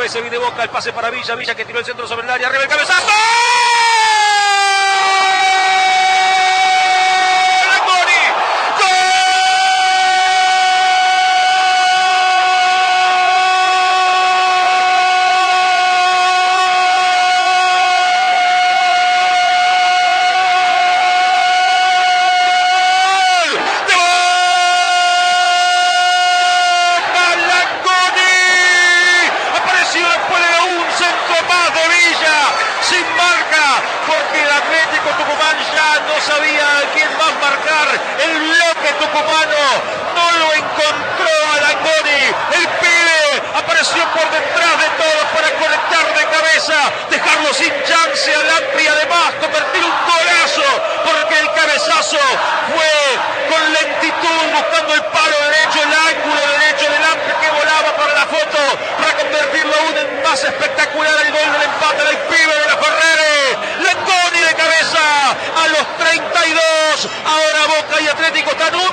vez se viene Boca, el pase para Villa, Villa que tiró el centro sobre el área, arriba el cabezazo. Porque el Atlético Tucumán ya no sabía a quién más marcar. El bloque tucumano no lo encontró a Langoni. El pibe apareció por detrás de todos para conectar de cabeza, dejarlo sin chance a Lampri, además convertir un golazo, porque el cabezazo fue con lentitud buscando el palo derecho, el ángulo derecho de Lampri que volaba para la foto, para convertirlo aún en más espectacular el gol del empate del pibe de la Ferrere. Langoni de cabeza a los 32. Ahora Boca y Atlético están